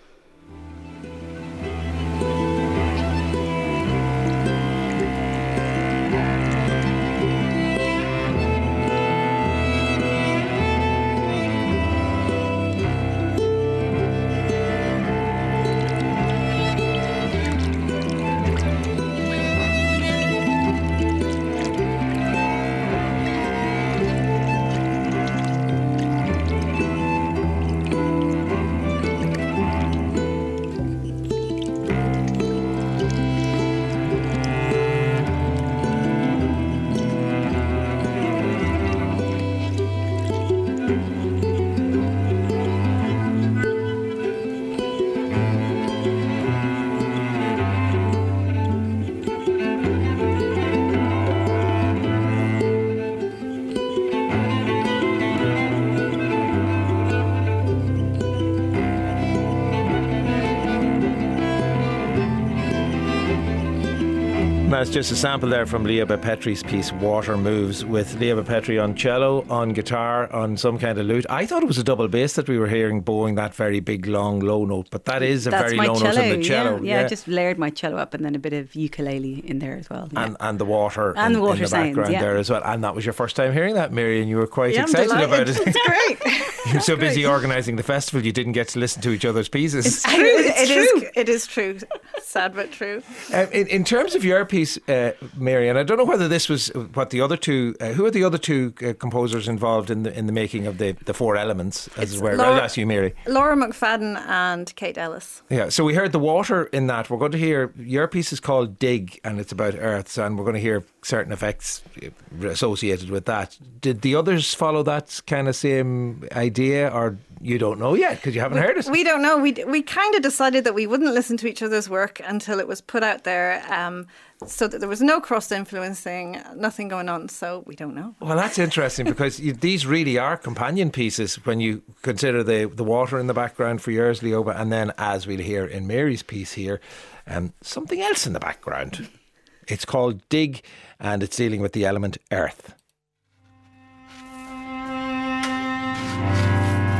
That's just a sample there from Leah Bepetri's piece Water Moves, with Leah Bepetri on cello, on guitar, on some kind of lute. I thought it was a double bass that we were hearing bowing that very big, long, low note, but that is a That's very my low cello, note on the cello. Yeah, yeah, I just layered my cello up and then a bit of ukulele in there as well. Yeah. And, and the water And in, the water in the sounds, background yeah. there as well. And that was your first time hearing that, Mary, and you were quite Yeah, I'm excited delighted. about it. It's great. You were so busy organising the festival, you didn't get to listen to each other's pieces. It's true. It's It is. true. It is true. Sad but true. Um, in, in terms of your piece, uh, Mary, and I don't know whether this was what the other two, uh, who are the other two uh, composers involved in the in the making of the, the four elements, as it were. Laura- I'll ask you, Mary. Laura McFadden and Kate Ellis. Yeah, so we heard the water in that. We're going to hear, your piece is called Dig, and it's about earths, and we're going to hear certain effects associated with that. Did the others follow that kind of same idea, or you don't know yet because you haven't we, heard it? We don't know. We we kind of decided that we wouldn't listen to each other's work until it was put out there, um, so that there was no cross influencing, nothing going on. So we don't know. Well, that's interesting because you, these really are companion pieces when you consider the, the water in the background for yours, Leoba, and then, as we'll hear in Mary's piece here, um, something else in the background. It's called Dig, and it's dealing with the element earth.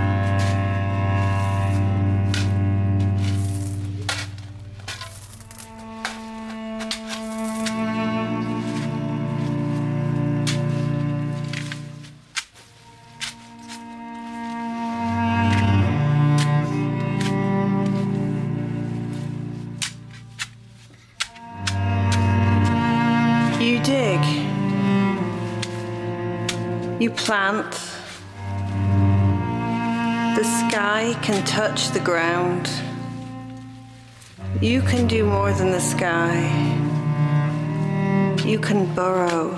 You plant. The sky can touch the ground. You can do more than the sky. You can burrow.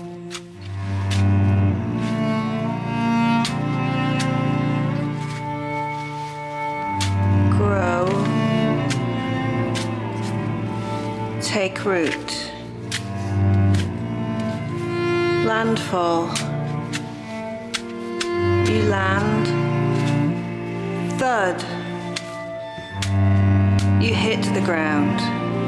Grow. Take root. Landfall. You land. Thud. You hit the ground.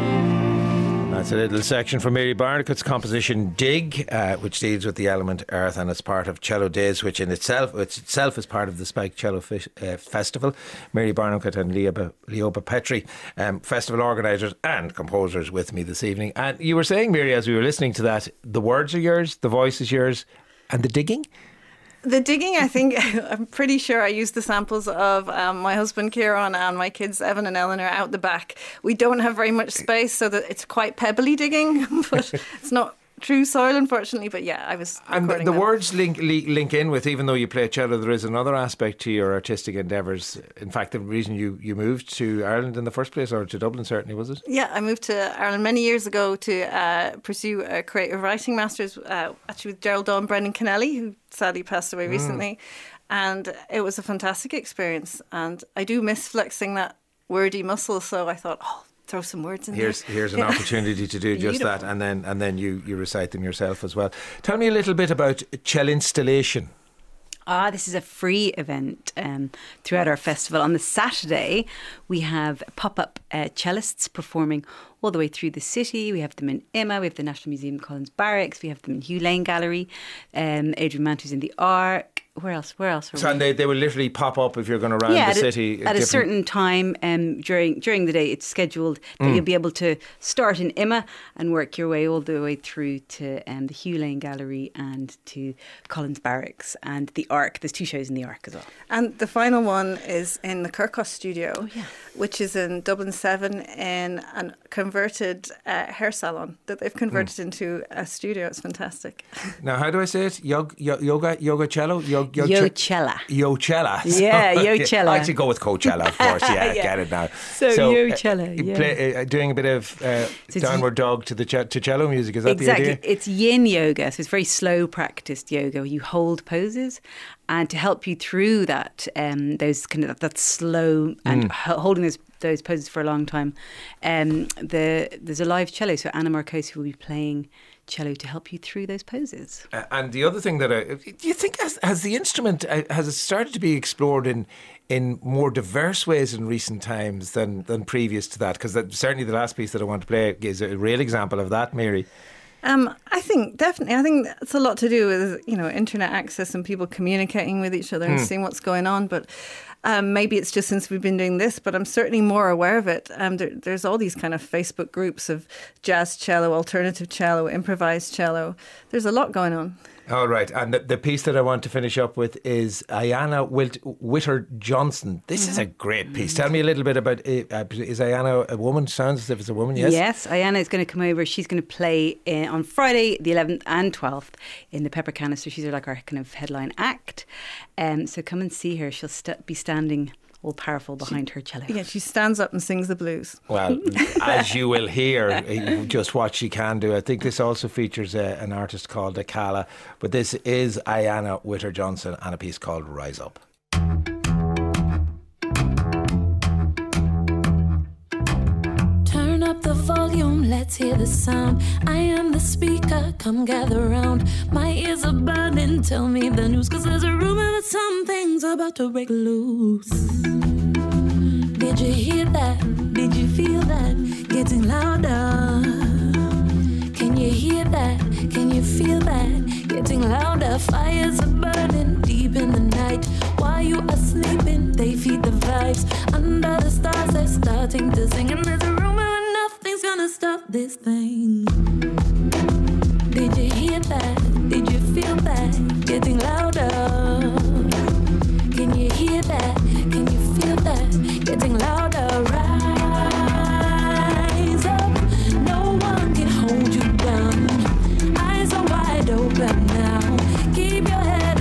That's a little section from Mary Barnicot's composition Dig, uh, which deals with the element earth, and it's part of Cello Days, which in itself which itself is part of the Spike Cello Fish, uh, Festival. Mary Barnicot and Leoba, Leoba Petri, um, festival organisers and composers, with me this evening. And you were saying, Mary, as we were listening to that, the words are yours, the voice is yours, and the digging? The digging, I think, I'm pretty sure I used the samples of um, my husband Kieran and my kids Evan and Eleanor out the back. We don't have very much space, so that it's quite pebbly digging, but it's not true soil, unfortunately. But yeah, I was and recording the, the them. words link link in with, even though you play cello, there is another aspect to your artistic endeavours. In fact, the reason you, you moved to Ireland in the first place, or to Dublin certainly, was it? Yeah, I moved to Ireland many years ago to uh, pursue a creative writing master's, uh, actually with Gerald Dawn Brendan Kennelly, who sadly passed away recently. Mm. And it was a fantastic experience. And I do miss flexing that wordy muscle, so I thought, oh, throw some words in here's, there. Here's an yeah. opportunity to do just that, and then and then you, you recite them yourself as well. Tell me a little bit about Cello Installation. Ah, this is a free event um, throughout our festival. On the Saturday, we have pop-up uh, cellists performing all the way through the city. We have them in I M A, we have the National Museum Collins Barracks, we have them in Hugh Lane Gallery, um, Adrian Mantu's in the Arc. Where else? Where else? Are so we? they they will literally pop up if you're going around yeah, the at city a, at a certain time um, during during the day. It's scheduled that mm. you'll be able to start in I M A and work your way all the way through to um, the Hugh Lane Gallery and to Collins Barracks and the Arc. There's two shows in the Arc as well. And the final one is in the Kirkos Studio, oh, yeah. which is in Dublin seven in a converted uh, hair salon that they've converted mm. into a studio. It's fantastic. Now, how do I say it? Yoga, yoga, yoga cello? Yog, yog, Yochella. Yochella. Yeah, so, Yochella. I actually go with Coachella, of course. Yeah, yeah. get it now. So, so Yochella, uh, yeah. Play, uh, doing a bit of uh, so downward dog to the ch- to cello music, is that exactly. the idea? It's yin yoga, so it's very slow practiced yoga where you hold poses, and to help you through that, um, those kind of that slow and mm. h- holding those those poses for a long time. Um, the there's a live cello, so Anna Marcosi will be playing cello to help you through those poses. Uh, and the other thing that I, do you think has, has the instrument uh, has it started to be explored in in more diverse ways in recent times than than previous to that? Because certainly the last piece that I want to play is a real example of that, Mary. Um, I think definitely. I think it's a lot to do with, you know, internet access and people communicating with each other and mm. seeing what's going on. But um, maybe it's just since we've been doing this, but I'm certainly more aware of it. Um, there, there's all these kind of Facebook groups of jazz cello, alternative cello, improvised cello. There's a lot going on. All right, and the, the piece that I want to finish up with is Ayanna Wilt- Witter Johnson. This mm-hmm. is a great piece. Tell me a little bit about it. Uh, is Ayanna a woman? Sounds as if it's a woman, yes? Yes, Ayanna is going to come over. She's going to play in, on Friday the eleventh and twelfth in the Pepper Canister. She's like our kind of headline act. Um, so come and see her. She'll st- be standing all powerful behind she, her cello. Yeah, she stands up and sings the blues. Well, as you will hear, just what she can do. I think this also features a, an artist called Akala, but this is Ayanna Witter Johnson and a piece called Rise Up. Turn up the volume, let's hear the sound. I am the speaker, come gather round. My ears are burning, tell me the news, 'cause there's a rumor that something's about to break loose. Did you hear that? Did you feel that? Getting louder. Can you hear that? Can you feel that? Getting louder. Fires are burning deep in the night. While you are sleeping, they feed the vibes. Under the stars, they're starting to sing. And there's a rumor that nothing's gonna stop this thing. Did you hear that? Did you feel that? Getting louder. Can you hear that? Can you feel that? Getting louder. Rise up. No one can hold you down. Eyes are wide open now. Keep your head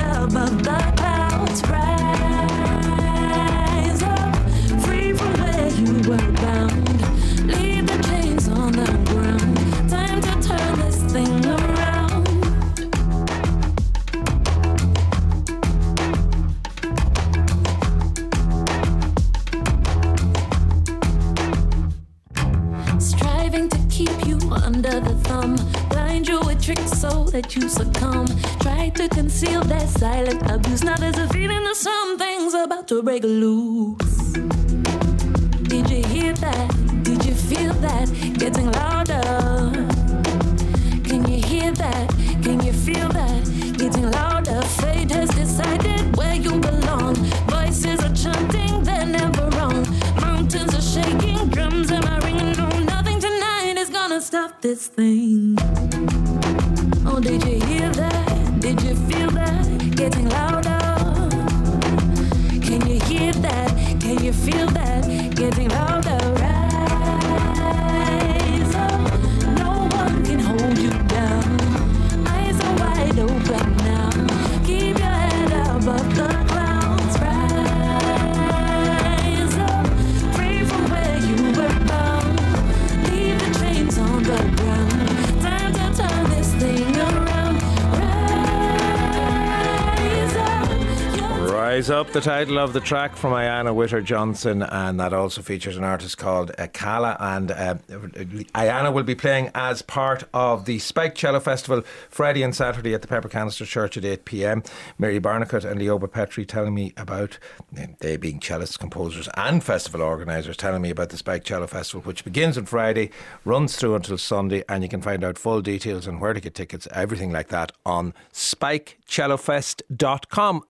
under the thumb. Blind you with tricks so that you succumb. Try to conceal that silent abuse. Now there's a feeling that something's about to break loose. Did you hear that? Did you feel that? Getting louder. Can you hear that? Can you feel that? Getting louder. Fate has decided where you belong. Voices are chanting, they're never wrong. Mountains are shaking, drums am I ringing? No, nothing tonight is gonna stop this thing. Oh, did you hear that? Did you feel that? Getting louder. Can you hear that? Can you feel that? Getting louder. Rise up. No one can hold you down. Eyes are wide open now. Keep your head above the clouds. Rise up. Free from where you were bound. Leave the chains on the ground. Time to turn this thing around. Rise up. Rise Up, the title of the track from Ayanna Witter-Johnson, and that also features an artist called uh, Kala. And uh, Ayanna will be playing as part of the Spike Cello Festival Friday and Saturday at the Pepper Canister Church at eight p.m. Mary Barnicott and Leoba Petrie telling me about, they being cellists, composers and festival organisers, telling me about the Spike Cello Festival, which begins on Friday, runs through until Sunday, and you can find out full details and where to get tickets, everything like that, on spike cello fest dot com.